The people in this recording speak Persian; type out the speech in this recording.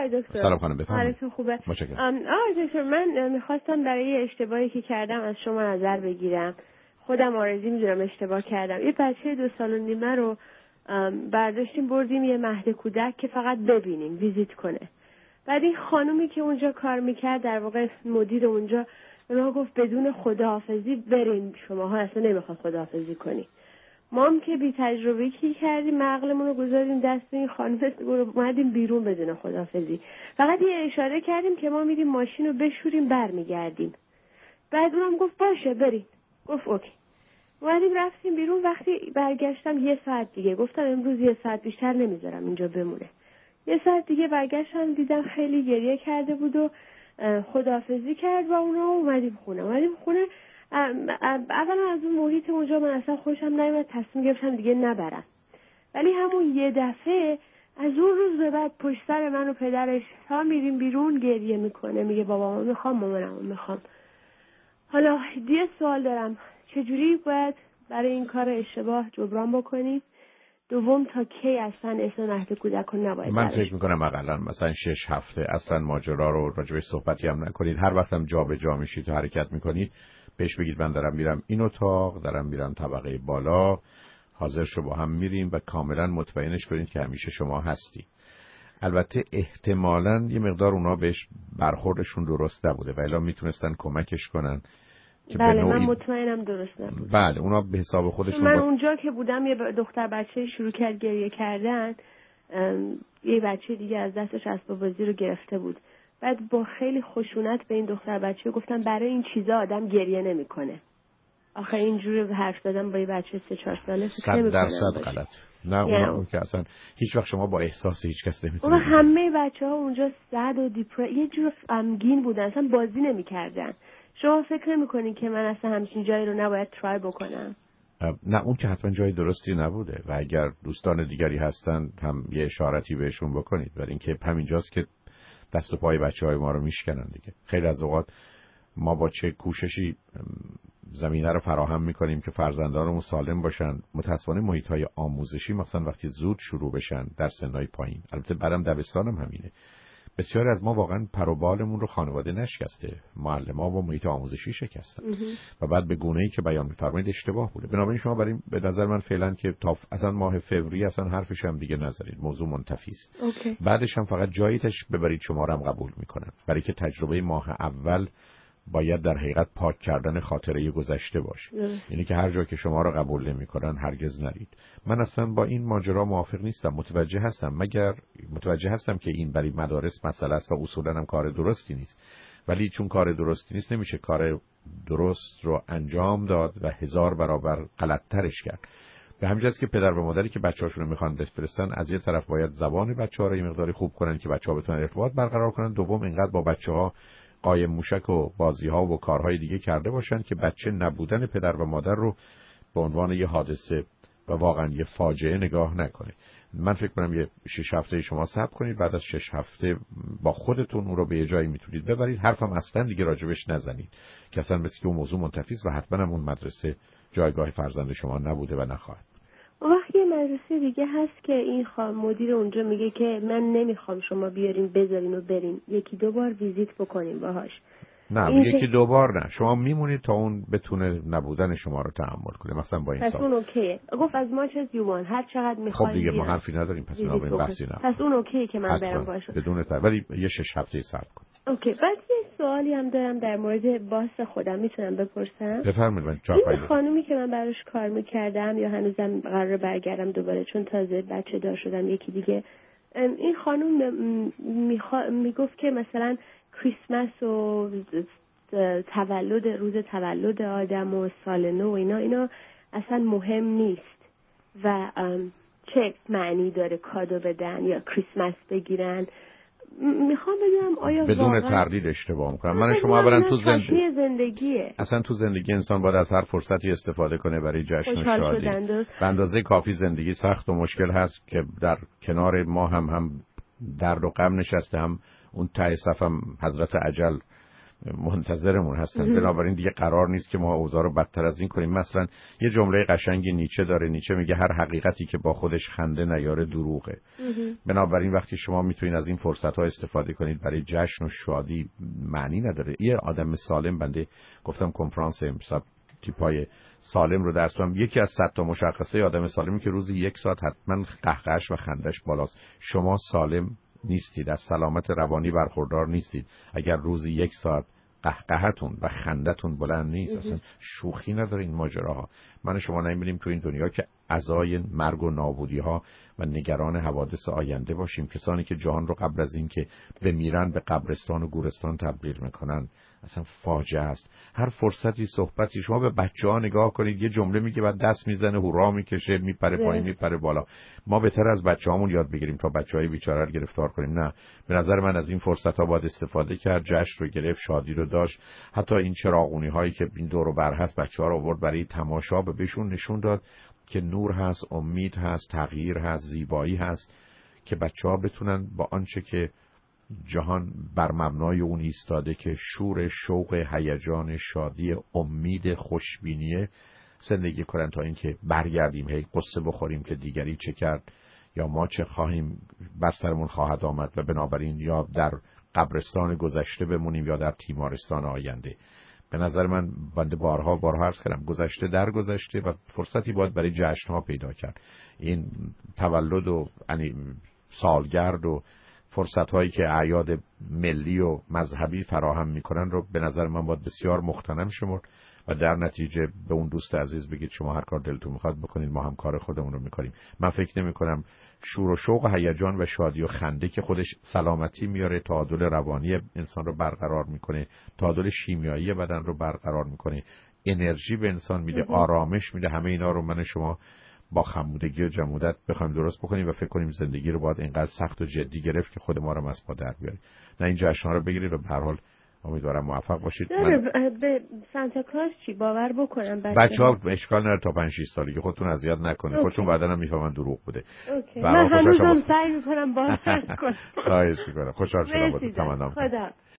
آقای دکتر. سلام خانم، بفرمایید. حالتون خوبه؟ متشکرم. آقای دکتر، من میخواستم برای اشتباهی که کردم از شما نظر بگیرم. خودم آرزی میدونم اشتباه کردم. یه بچه 2 سال و نیمه رو برداشتیم بردیم یه مهد کودک که فقط ببینیم، ویزیت کنه. بعد این خانومی که اونجا کار میکرد، در واقع مدیر اونجا، به ما گفت بدون خداحافظی بریم، شماها اصلا نمیخواد خداحافظی کنی. ما هم که بی تجربه کی کردیم، عقلمون رو گذاریم دست این خانم، اومدیم بیرون بدون خداحافظی. فقط یه اشاره کردیم که ما میریم ماشین رو بشوریم برمیگردیم. بعد اونم گفت باشه بریم. گفت اوکی. اومدیم رفتیم بیرون. وقتی برگشتم 1 ساعت دیگه گفتم امروز 1 ساعت بیشتر نمیذارم اینجا بمونه. 1 ساعت دیگه برگشتم دیدم خیلی گریه کرده بود و خداحافظی کرد با اونا. اومدیم خونه. اولا از اون محیط اونجا من اصلا خوشم نیومد، تصمیم گرفتم دیگه نبرم. ولی همون یه دفعه از اون روز به بعد پشت سر من و پدرش تا میریم بیرون گریه میکنه، میگه بابامو میخوام، مامانمو میخوام. حالا یه سوال دارم، چجوری باید برای این کار اشتباه جبران بکنید؟ دوم، تا کی اصلا اسم مهد کودک رو نباید من فکر میکنم اقلا مثلا 6 هفته اصلا ماجرا رو راجبش صحبتی هم نکنید. هر وقت هم جا به جا میشید و حرکت میکنید بهش بگید من دارم میرم این اتاق، دارم میرم طبقه بالا، حاضر شو با هم میریم و کاملا مطمئنش کنید که همیشه شما هستی. البته احتمالاً یه مقدار اونا بهش برخوردشون درست نبوده و الا میتونستن کمکش کنن که بله، به نوعی... من مطمئنم درست نبود. بله، اونا به حساب خودشون من اونجا که بودم یه دختر بچه شروع کرد گریه کردن، یه بچه دیگه از دستش اسباب بازی رو گرفته بود. بعد با خیلی خشونت به این دختر بچه گفتم برای این چیزا آدم گریه نمیکنه. آخه اینجوری حرف زدم با یه بچه 3-4 ساله فکر نمی‌کنم 100% غلط. نه اون که اصلا هیچ وقت شما با احساس هیچ کس نمیتونید. اون همه بچه‌ها اونجا سد و یه جور غمگین بودن، اصلا بازی نمی‌کردن. شما فکر نمی‌کنین که من اصلا همچین جایی رو نباید ترای بکنم؟ نه اون که حتما جای درستی نبوده و اگر دوستان دیگری هستن هم یه اشارتی بهشون بکنید، ولی اینکه همینجاست که دست و پای بچه‌های ما رو میشکنن دیگه. خیلی از اوقات ما با چه کوششی زمینه رو فراهم میکنیم که فرزندانمون سالم باشن، متأسفانه محیط‌های آموزشی مثلا وقتی زود شروع بشن در سن‌های پایین، البته بعدم دبستان هم همینه، بسیاری از ما واقعا پر و بالمون رو خانواده نشکسته، معلم‌ها و محیط آموزشی شکستن و بعد به گونه‌ای که بیان می‌فرمایید اشتباه بوده. بنابراین شما برای به نظر من فعلا که تا اصلا ماه فوریه اصلا حرفش هم دیگه نزنید، موضوع منتفی است. بعدش هم فقط جاییش ببرید شما رو هم قبول می‌کنن، برای که تجربه ماه اول باید در حقیقت پاک کردن خاطره گذشته باشه. یعنی که هر جا که شما رو قبول نمی‌کنن هرگز نرید. من اصلا با این ماجرا موافق نیستم. متوجه هستم که این برای مدارس مسئله است و اصولاً هم کار درستی نیست. ولی چون کار درستی نیست نمیشه کار درست رو انجام داد و 1000 برابر غلط‌ترش کرد. به همین جاست که پدر و مادری که بچه‌هاشون رو می‌خوان بفرستن از یه طرف باید زبان بچه‌ها رو یه مقداری خوب کنن که بچه‌ها بتونن ارتباط برقرار کنن، دوم اینقدر با بچه‌ها قایم موشک و بازی‌ها و کارهای دیگه کرده باشن که بچه نبودن پدر و مادر رو به عنوان یه حادثه و واقعا یه فاجعه نگاه نکنه. من فکر کنم یه 6 هفته شما صبر کنید، بعد از 6 هفته با خودتون اون رو به یه جایی میتونید ببرید. حرفم اصلا دیگه راجبش نزنید که اصلا مثل که اون موضوع منتفی است و حتما هم اون مدرسه جایگاه فرزند شما نبوده و نخواهد. وقتی مدرسه دیگه هست که این مدیر اونجا میگه که من نمیخوام شما بیارین بذارین و برین، 1-2 بار ویزیت بکنین باهاش. نه 1-2 بار نه، شما میمونید تا اون بتونه نبودن شما رو تحمل کنه. مثلا با این پس اون اوکیه. گفت از ما چه یومان هر چقدر میخواین. خب دیگه ما حرفی نداریم، پس بنابراین بحثی نه. پس اون اوکیه که من برم باشه بدون ولی یه 6 هفته صبر کن. اوکی. بعد یه سوالی هم دارم در مورد باس خودم، میتونم بپرسم؟ بفرمایید. من این خانومی که من براش کار میکردم یا هنوزم قراره برگردم دوباره چون تازه بچه دار شدم یکی دیگه، این خانوم میگفت که مثلا کریسمس و روز تولد آدم و سال نو اینا اصلا مهم نیست و چه معنی داره کادو بدن یا کریسمس بگیرن. میخوام بدونم آیا بدون تردید اشتباه میکنم. من شما برن تو زندگیه. اصلا تو زندگی انسان باید از هر فرصتی استفاده کنه برای جشن و شادی. به اندازه کافی زندگی سخت و مشکل هست که در کنار ما هم درد و غم نشسته، هم اون ته صف هم حضرت اجل منتظرمون هستن. بنابراین دیگه قرار نیست که ما اوضاع رو بدتر از این کنیم. مثلا یه جمله قشنگی نیچه داره. نیچه میگه هر حقیقتی که با خودش خنده نیاره دروغه. بنابراین وقتی شما میتونید از این فرصت‌ها استفاده کنید برای جشن و شادی، معنی نداره. یه آدم سالم، بنده گفتم کنفرانس امسال تیپای سالم رو درس دادم، یکی از 100 تا مشخصه آدم سالمی که روزی 1 ساعت حتما قهقهش و خندش بالاست. شما سالم نیستید، از سلامت روانی برخوردار نیستید اگر روزی 1 ساعت قهقهتون و خندتون بلند نیست. اصلا شوخی نداره این ماجراها. من شما نمی‌بینیم تو این دنیا که عزای مرگ و نابودی ها و نگران حوادث آینده باشیم. کسانی که جهان رو قبل از این که بمیرن به قبرستان و گورستان تبدیل میکنن، اصلا فاجعه است. هر فرصتی صحبتی، شما به بچه‌ها نگاه کنید، یه جمله میگه بعد دست میزنه، هورا میکشه، میپره پایین میپره بالا. ما بهتر از بچه‌هامون یاد بگیریم تا بچه‌های بیچاره رو گرفتار کنیم. نه، به نظر من از این فرصت‌ها باید استفاده کرد، جشن رو گرفت، شادی رو داشت. حتی این چراغونی هایی که این دور و بر هست، بچه‌ها رو آورد برای تماشا، بهشون نشون داد که نور هست، امید هست، تغییر هست، زیبایی هست، که بچه‌ها بتونن با آنچه که جهان بر مبنای اون ایستاده که شور، شوق، هیجان، شادی، امید، خوشبینی زندگی کنن، تا اینکه برگردیم هی قصه بخوریم که دیگری چه کرد یا ما چه خواهیم بر سرمون خواهد آمد و بنابراین یا در قبرستان گذشته بمونیم یا در تیمارستان آینده. به نظر من بنده بارها عرض کردم، گذشته در گذشته و فرصتی باید برای جشن‌ها پیدا کرد. این تولد و سالگرد و فرصت‌هایی که اعیاد ملی و مذهبی فراهم می‌کنن رو به نظر من باید بسیار مغتنم شمرد و در نتیجه به اون دوست عزیز بگید شما هر کار دلتون می‌خواد بکنید، ما هم کار خودمون رو می‌کنیم. من فکر نمی‌کنم شور و شوق و هیجان و شادی و خنده که خودش سلامتی میاره، تعادل روانی انسان رو برقرار می‌کنه، تعادل شیمیایی بدن رو برقرار می‌کنه، انرژی به انسان میده، آرامش میده، همه اینا رو من شما با خمودگی و جمودت بخوایم درست بکنیم و فکر کنیم زندگی رو باید اینقدر سخت و جدی گرفت که خود ما رو از پا در بیاره. نه، این جشن‌ها رو بگیرید و به هر حال امیدوارم موفق باشید. به سانتا کلاس چی باور بکنم بچه‌ها اشکال نداره تا 5 6 سالگی خودتون اذیت نکنید. خودتون بعداً هم میفهمن دروغ بوده. من هنوزم سعی می‌کنم باور کنم. خواهش می‌کنم. خوشحال شدم با تو. تمام. خدا